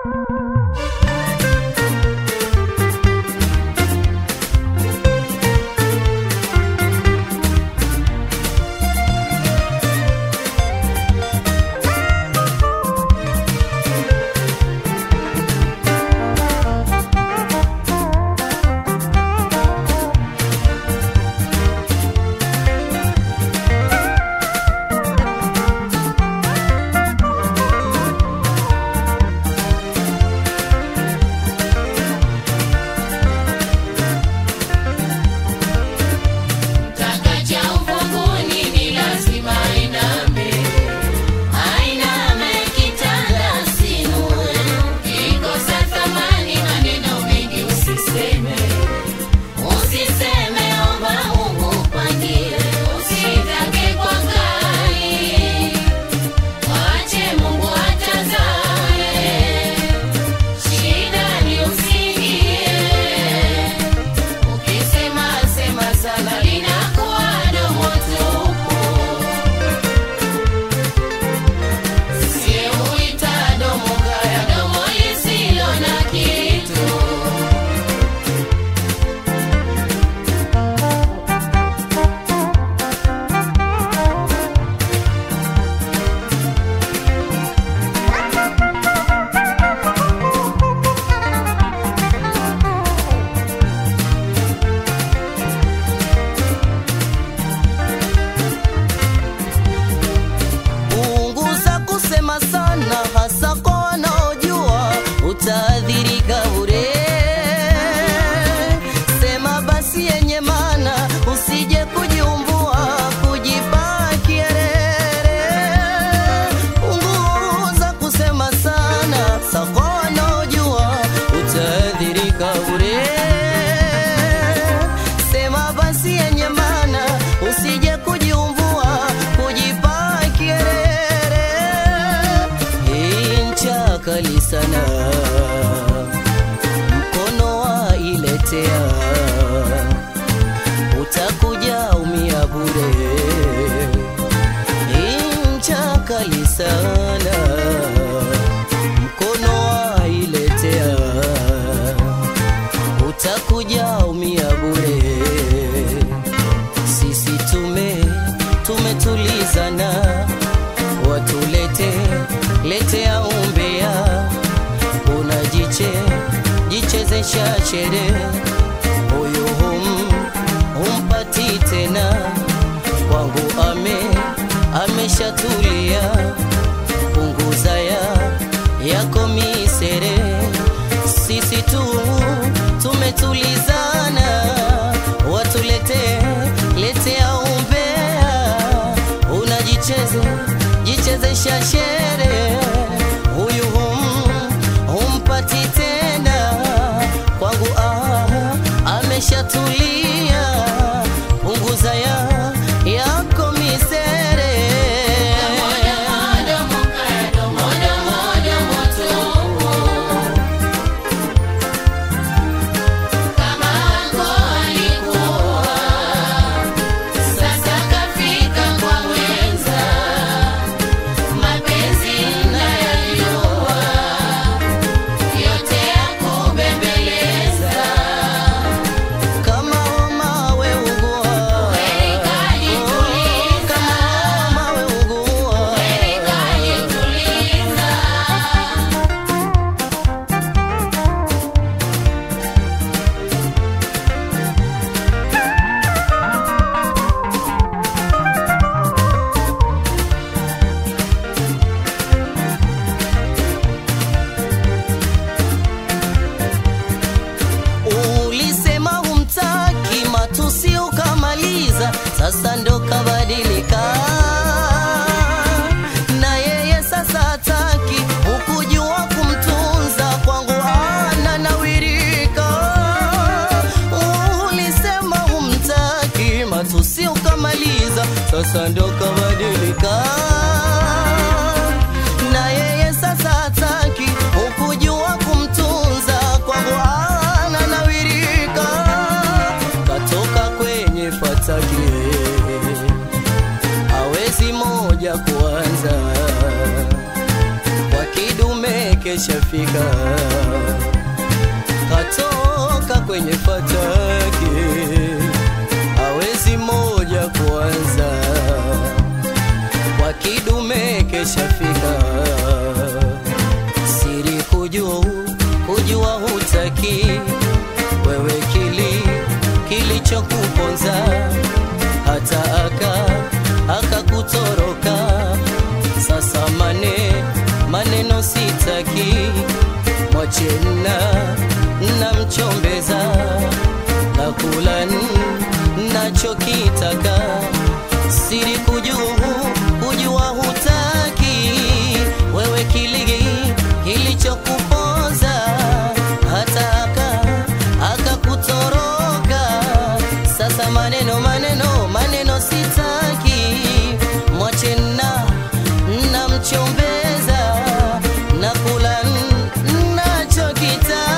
sana, mkono wa iletea, utakuja umia bure, incha kali sana, mkono wa iletea, utakuja umia bure. Sisi tumetulizana, letea umbea, jichezesha chere, huyu humpati tena, kwangu ameshatulia, punguza yako misere. Sisi tumetulizana, letea umbea, jichezesha shere, huyu humpati tena, kwangu ameshatulia, punguza yako misere. Sasa ndo kabadilika, na yeye sasa hataki, ukujua kumtunza, kwangu ananawirika. Ulisema humtaki, matusi ukamaliza, sasa ndo kabadilika, na yeye sasa hataki, ukujua kumtunza, kwangu ananawirika. Katoka kwenye fataki, hawezi moja kuanza, kwa kidume keshafika, katoka kwenye fataki, hawezi moja kuanza, kwa kidume keshafika, siri kujua hutaki, wewe kilichokuponza, hata akakutoroka. Sasa maneno sitaki, mwache na mchombeza, nakula nachokitaka, siri kujua hutaki, wewe kilichokuponza, hata akakutoroka. Sasa maneno sitaki, mwache na mchombeza, nakula nachokitaka.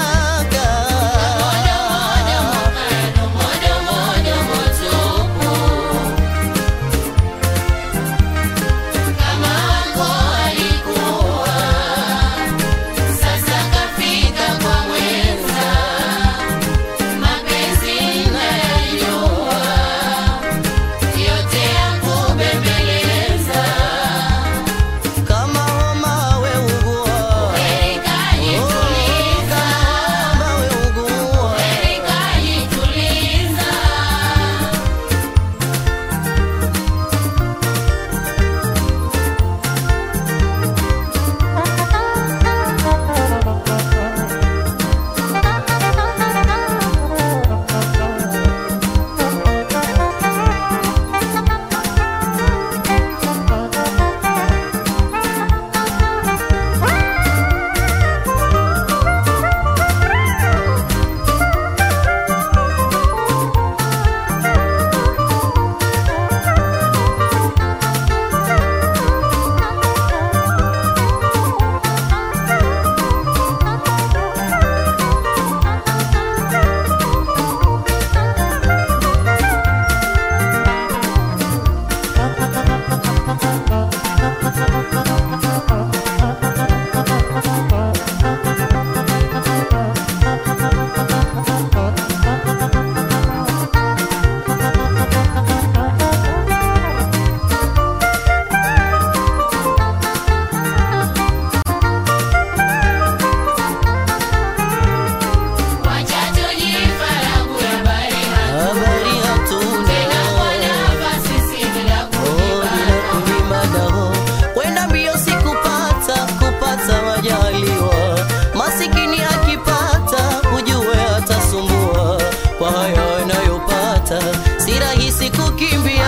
Si rahisi kukimbia,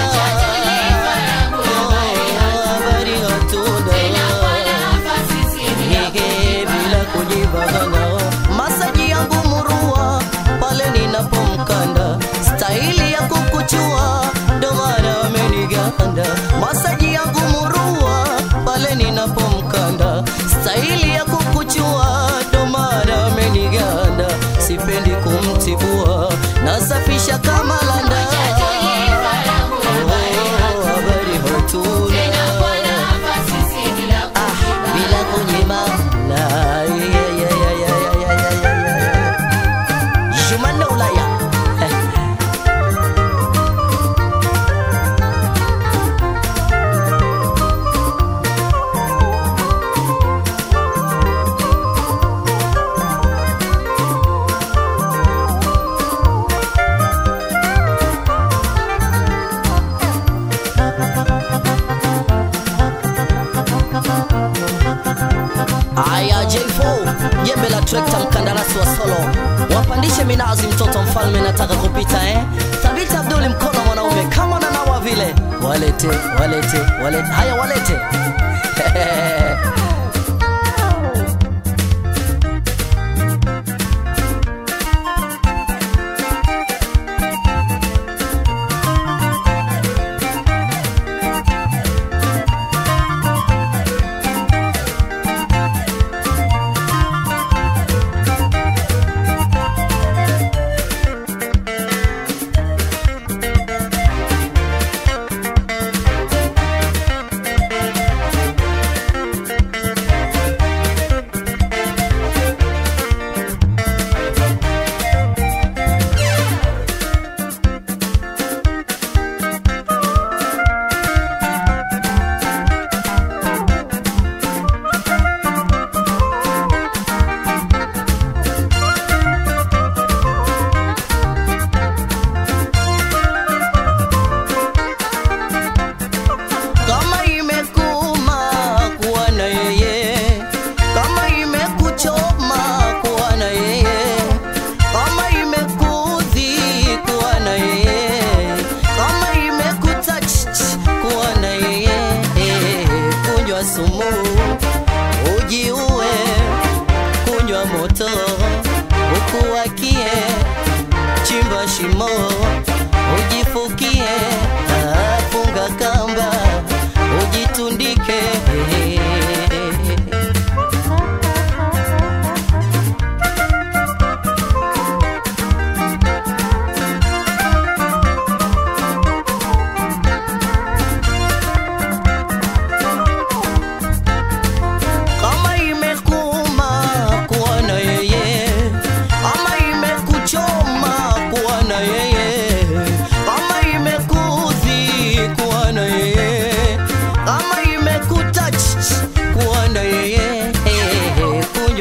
habari hatuna bila kujibagana. Masaji yangu murua pale ninapomkanda, staili ya kukuchua ndo maana ameniganda. Masaji yangu murua pale ninapomkanda, staili ya kukuchua ndo maana ameniganda. Sipendi kumtibua, nasafisha kama landa, habari hatuna bila kunyimana. Shumana Ulaya Aya J4 jembe la trekta, mkandarasi wa solo, wapandishe minazi, mtoto mfalme nataka kupita Thabiti Abduli mkono mwanaume kama nanawa vile, walete haya walete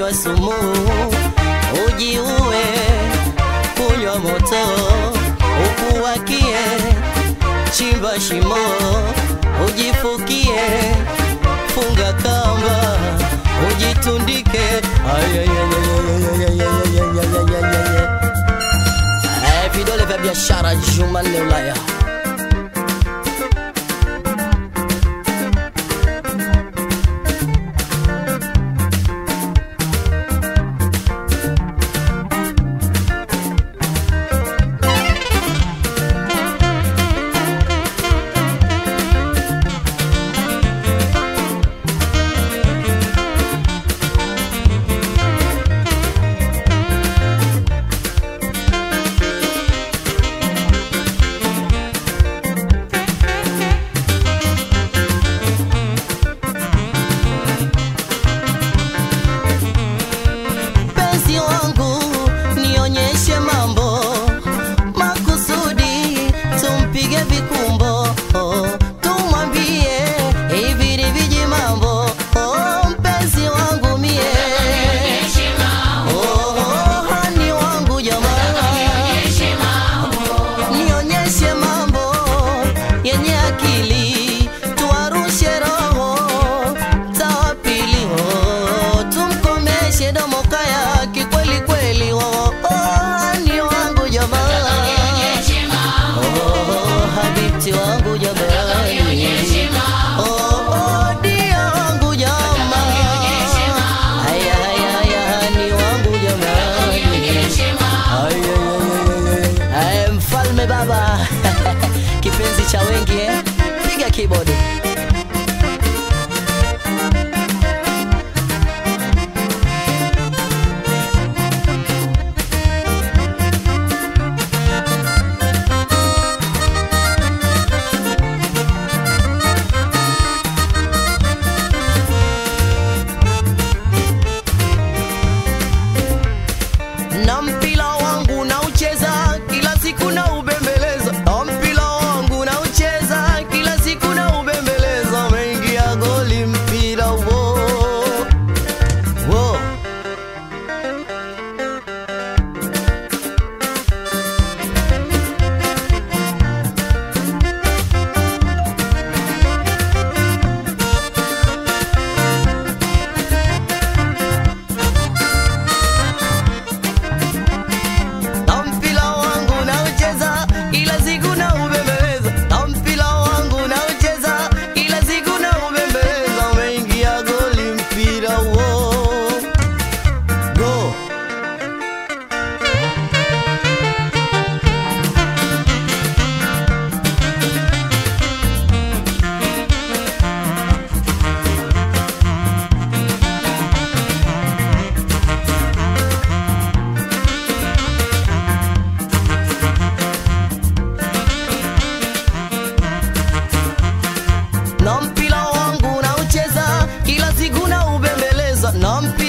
kunywa sumu ujiue, kunywa moto ukuwakie, chimba shimo ujifukie, funga kamba ujitundike. Vidole vya biashara Jumanne Ulaya. Baba kipenzi cha wengi piga keyboard. Na mpira wangu na ucheza kila siku na ubembeleza, na mpira wangu na ucheza kila siku na ubembeleza, umeingia goli mpira wo wo. Na mpira wangu na ucheza kila siku na ubembeleza, na